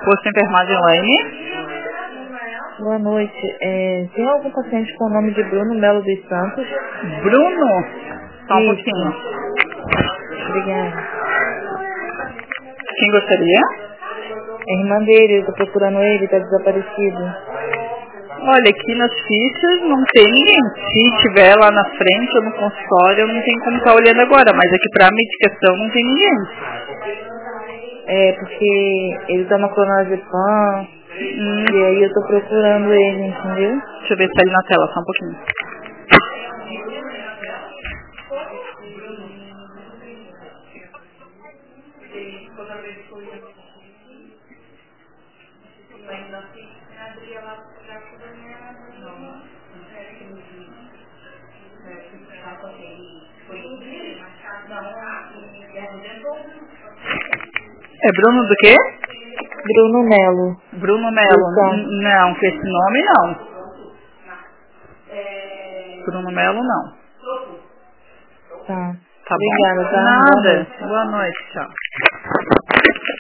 Posto de enfermagem Elaine. Boa noite. Tem algum paciente com o nome de Bruno Melo dos Santos? Bruno? Só um Isso. pouquinho. Obrigada. Quem gostaria? É a irmã dele, eu tô procurando ele, tá desaparecido. Olha, aqui nas fichas não tem ninguém. Se tiver lá na frente ou no consultório, eu não tenho como estar olhando agora, mas aqui pra medicação não tem ninguém. Porque ele toma clonazepam, e aí eu tô procurando ele, entendeu? Deixa eu ver se tá ali na tela, só um pouquinho. É Bruno do quê? Bruno Melo. Bruno Melo. Não, com esse nome não. Bruno Melo não. Tá. Tá Obrigada, bom? tá? Nada. Boa noite, tchau.